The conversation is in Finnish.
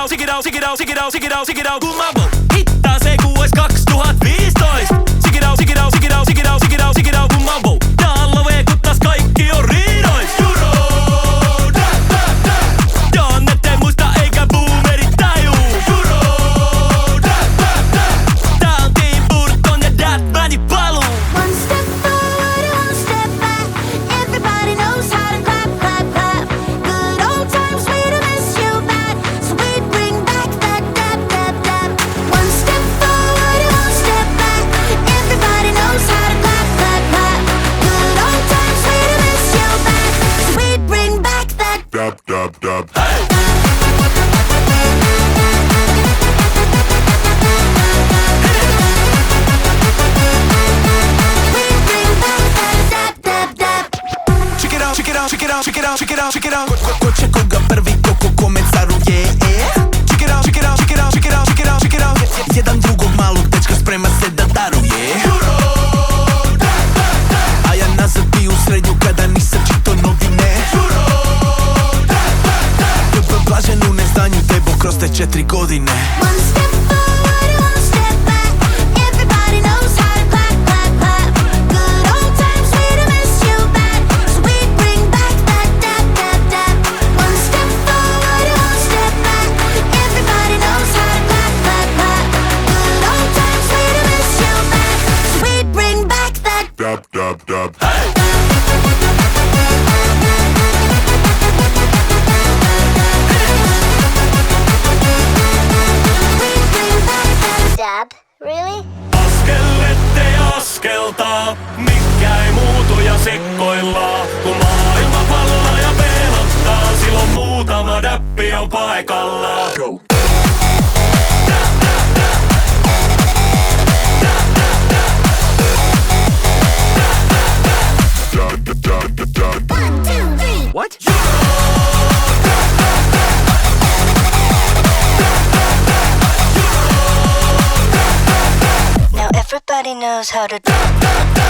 out, kun mä voin hittaa se ku ois 2015. Check it out, kun mä voin täällä veekuttas kaikki on riidois. Jaan ette muista eikä boomerit tajuu. Tää on Team Burton ja Datmanin paluu. One step forward, one step back. Everybody knows how to clap, clap, clap. Good old times, we don't miss you back. So we bring back that dap, dap, dap. One step forward, one step back. Everybody knows how to clap, clap, clap. Good old times, we don't miss you back. So we bring back that Dab, dab, dab. we bring back that dap, dap, dap. Check it out. Coche koga prvi koko komencaru je. Check it out. Jedan drugog malog dečka sprema se da daruje. A ja nazad bi u srednju kada nisam čito novine. Blažen u neznanju tebo kroz te 4 godine. One step forward, one step back. Everybody knows how to clap, clap, clap. Good old times, we don't miss you back. So we bring back that dap, dap, dap. One step forward, one step back. Everybody knows how to clap, clap, clap. Good old times, we don't miss you back. So we bring back that Dab, dab, dab. dab. Really? Askel ettei askeltaa, mikkä ei muutu ja sekoillaan. Kun maailma pallaa ja pelottaa, silloin muutama däppi on paikallaan. Go. Dab, dab, dab, dab. 1, 2, 3. What? Now everybody knows how to